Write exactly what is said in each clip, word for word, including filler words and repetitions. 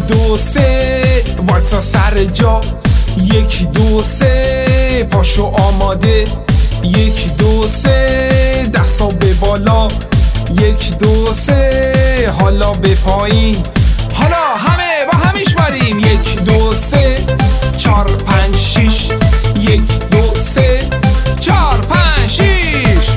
دو سه وایسا سر جا، یک دو سه پاشو آماده، یک دو سه دستا به بالا، یک دو سه حالا به پایین، حالا همه با همیش بریم. یک دو سه چار پنج شیش، یک دو سه چار پنج شیش.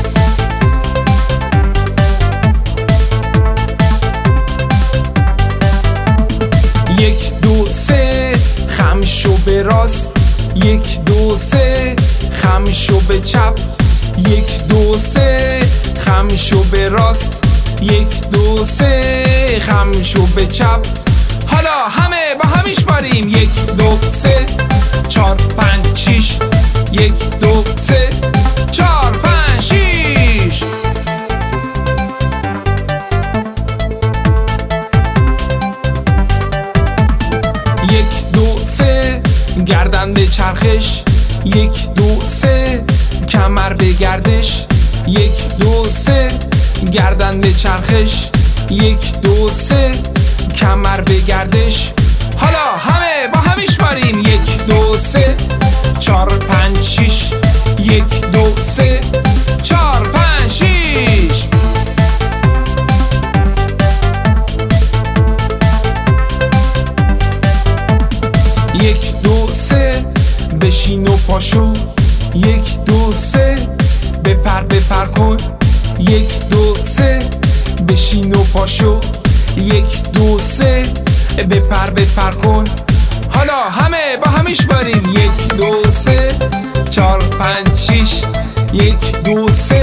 یک دو سه خم شو به راست، یک دو سه خم شو به چپ، یک دو سه خم شو به راست، یک دو سه خم شو به چپ، حالا همه با همیش بریم. یک دو سه چار پنج شیش، یک دو سه چار پنج شیش. یک دو سه گردن به چرخش، یک دو سه کمر به گردش، یک دو سه گردن به چرخش، یک دو سه کمر به گردش، حالا همه با همیش بریم. یک دو سه چار پنج شیش، یک دو سه چار پنج شیش. یک دو سه بشین و پاشو، یک دو سه بپر بپر کن، یک دو سه بشین و پاشو، یک دو سه بپر بپر کن، حالا همه با همیش بریم. یک دو سه چار پنج شیش، یک دو سه